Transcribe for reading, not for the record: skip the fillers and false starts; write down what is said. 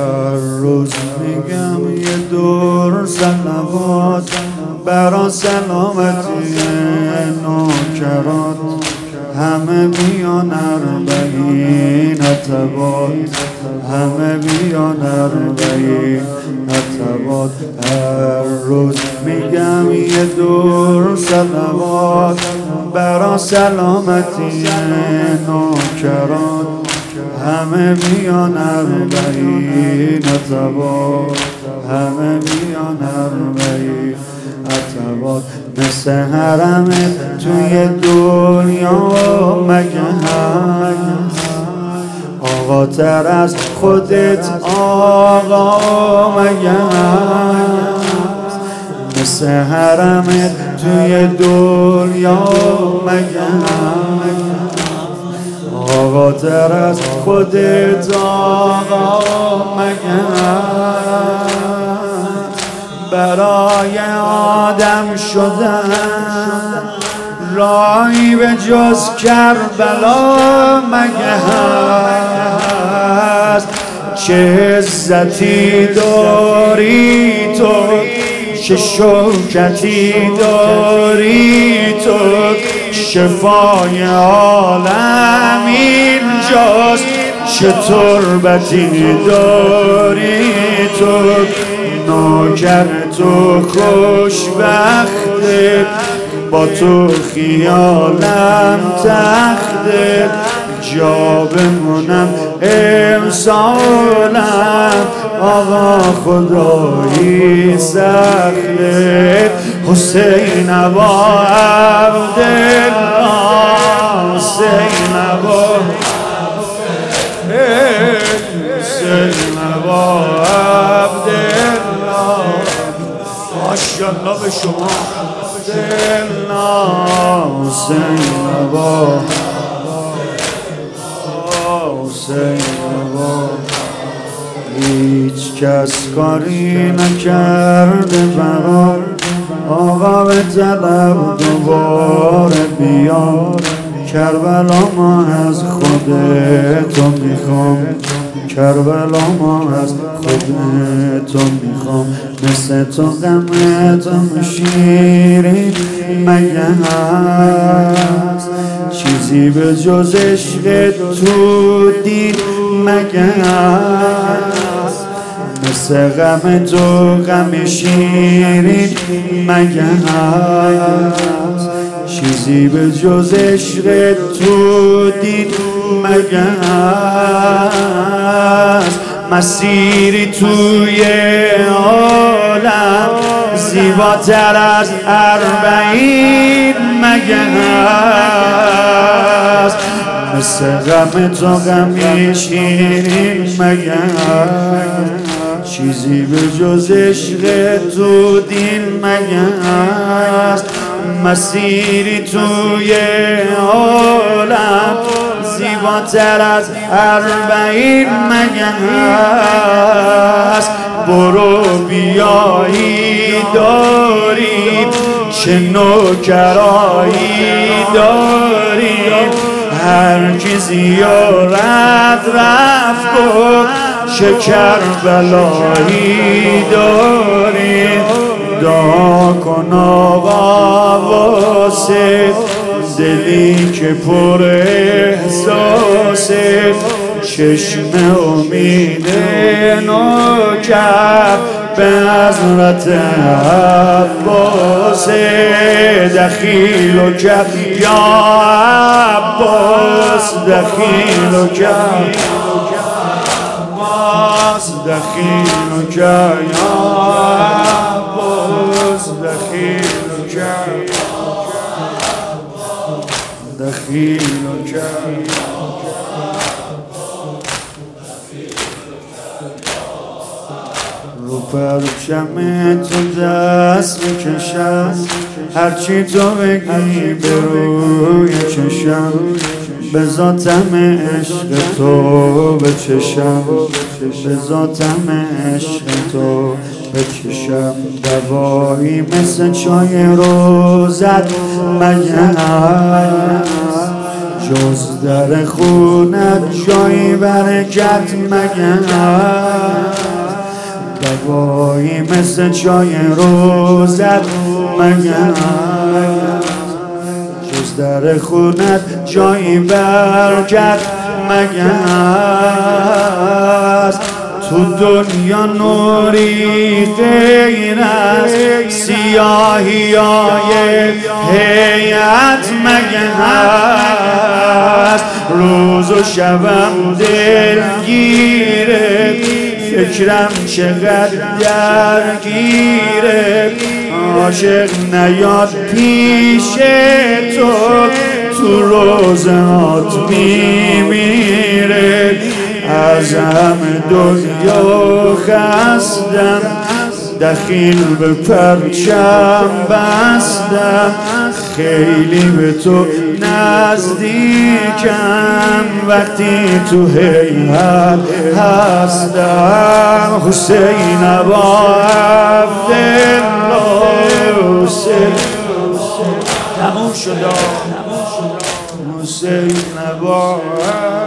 هر روز میگم یه دور صلوات برا سلامتی نوکرات، همه بیان اربعین اتبات، همه بیان اربعین اتبات. هر روز میگم یه دور صلوات برا سلامتی نوکرات، همه بیان اربعین اتبات، همه بیان اربعین اتبات. مثل حرم توی دنیا مگه هست آقا تر از خودت آقا مگه هست؟ مثل حرم توی دنیا مگه هست آقا تر از خودت آقا مگه هست؟ برای آدم شدن راهی به جز کربلا مگه هست؟ چه عزتی داری تو، چه شوکتی داری تو، شفای عالم اینجاست، چه تربتی داری تو. نوکر تو خوشبخته، با تو خیالم تخته، جا بمونم امسالم آقا خدایی سخته. حسین ابا عبدالله، حسین ابا حسین ابا عبدالله، ماشاءالله به شما حسین ابا، حسین ابا. هیچ کس کاری نکرده برام آقا به طلب دوباره بیام. کربلا ما از خودتو میخوام، کربلا ما از خودتو میخوام. مثل تو غمتم شیرین مگه هست؟ چیزی به جز عشق تو دید مگه هست؟ مثل غم تو غم شیرین مگه هست؟ چیزی به جز عشق تو دید مگه هست؟ مسیری توی عالم زیباتر از اربعین مگه هست؟ مثل غم تو غم شیرین مگه هست؟ چیزی به جز عشق تو دین مگه هست؟ مسیری توی عالم زیباتر از اربعین مگه هست؟ برو بیایی داریم، چه نوکرایی داریم، هر کی زیارت رفت گفت چه کربلایی داریم. دعا کن آقا واسه دلی که پر احساسه، چشم امید نوکر به حضرت عباس. دخیل و کرد یا عباس، دخیل و کرد عباس، دخیل و کرد یا عباس، دخیل و کرد دخیل و کرد. رو پرچم تو دست میکشم، هرچی تو بگی به روی چشم، به ذاتم عشق تو بچشم، به ذاتم عشق تو بچشم. دوایی مثل چای روزت مگه هست؟ جز در خونت جای برکت مگه هست؟ هوایی مثل چای روزت مگر جز در خونت جایی برگت مگر تو دنیا نوری غیر از سیاهی های هیئت مگر روز و شبم دلگیره فکرم چقدر درگیره عاشق نیاد پیش تو روزات میمیره از همه دنیا خستم دخیل به پرچم بستم خیلی به تو نزدیکم وقتی تو هیئت هستم حسین ابا عبدالله حسین تموم شد حسین ابا